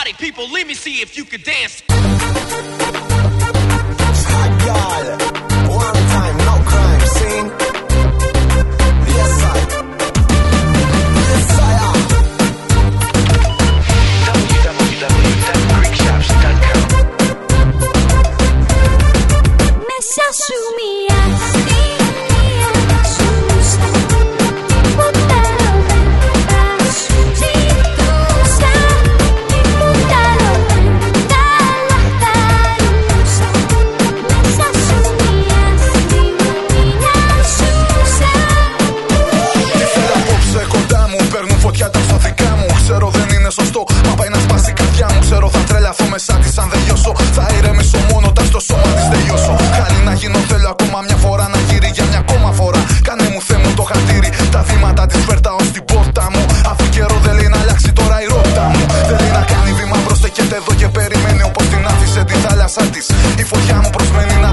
party people, let me see if you could dance. Hot girl, one time, no crime scene. Yes, I. Yes, I am. www.greekshops.com. Μέσα σου μια στιγμή ζούσα, τίποτα άλλο δεν θα σου ζητούσα, τίποτα άλλο δεν θα λαχταρούσα. Μέσα σου μια στιγμή να ζούσα. Ήθελα απόψε κοντά μου, παίρνουν φωτιά τα ψωθικά μου. Ξέρω δεν είναι σωστό, μα πάει να σπάσει η καρδιά μου. Ξέρω θα τρελαθώ μέσα της αν δεν λιώσω. Θα ηρεμήσω μόνο όταν στο σώμα της τελειώσω. Χάρη να γίνω θέλω ακόμα μια φορά, να γύρει για μια ακόμα φορά. Κάνε μου Θεέ μου το χατήρι, τα βήματα της φέρτα ως την πόρτα μου. Αφού καιρό δεν λέει να αλλάξει τώρα η ρότα μου. Δεν λέει να κάνει βήμα μπρος, στέκεται εδώ και περιμένει όπως την άφησε τη θάλασσα της. Η φωτιά μου προσμένει να